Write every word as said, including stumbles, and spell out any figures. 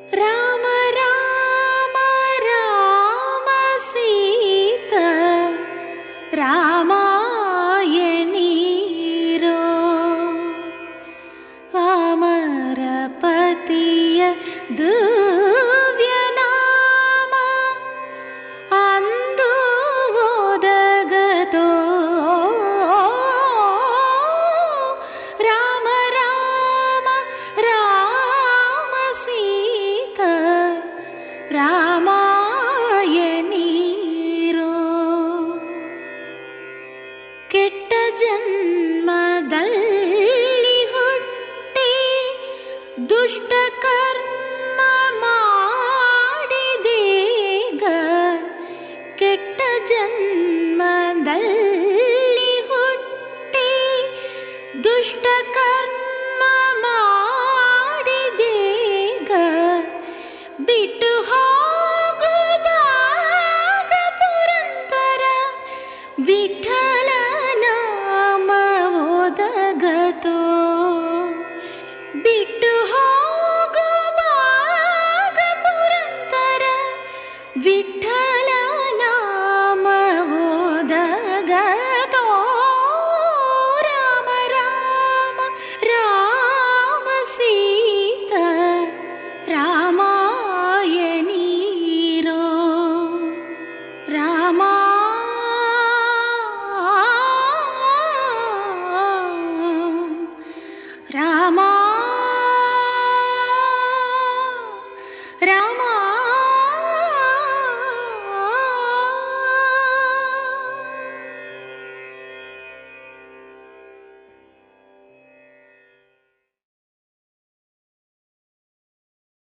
ರಾಮ ರಾಮ ರಾಮ ಸೀತ ರಾಮಾಯಣೀರೋ ಅಮರಪತಿಯ ದಿವ್ಯ ನಾಮ ಅಂದು ಓದಗತೋ ರಾಮ ರಾಮ ರಾಮ ಸೀತ ರಾಮಾಯಣೀರೋ ಕೆಟ್ಟ ಜನ್ಮದಲ್ಲಿ ಹುಟ್ಟಿ ದುಷ್ಟ ಕರ್ಮ ಮಾಡಿದೀಗ ಕೆಟ್ಟ ಜನ್ಮದಲ್ಲಿ ಹುಟ್ಟಿ ದುಷ್ಟ ಕರ್ಮ ಮಾಡಿದೀಗ ಬಿಟ್ಟು ಹೋಗುವಾಗ ಪುರಂದರ ವಿಠಲ ನಾಮ ಓದಗತೋ ಬಿಟ್ಟು ಹೋಗುವಾಗ ಪುರಂದರ ವಿಠಲ ನಾಮ ಓದಗತೋ ರಾಮ ರಾಮ ರಾಮ ಸೀತ ರಾಮಾಯಣೀರೋ ರಾಮ ರಾಮ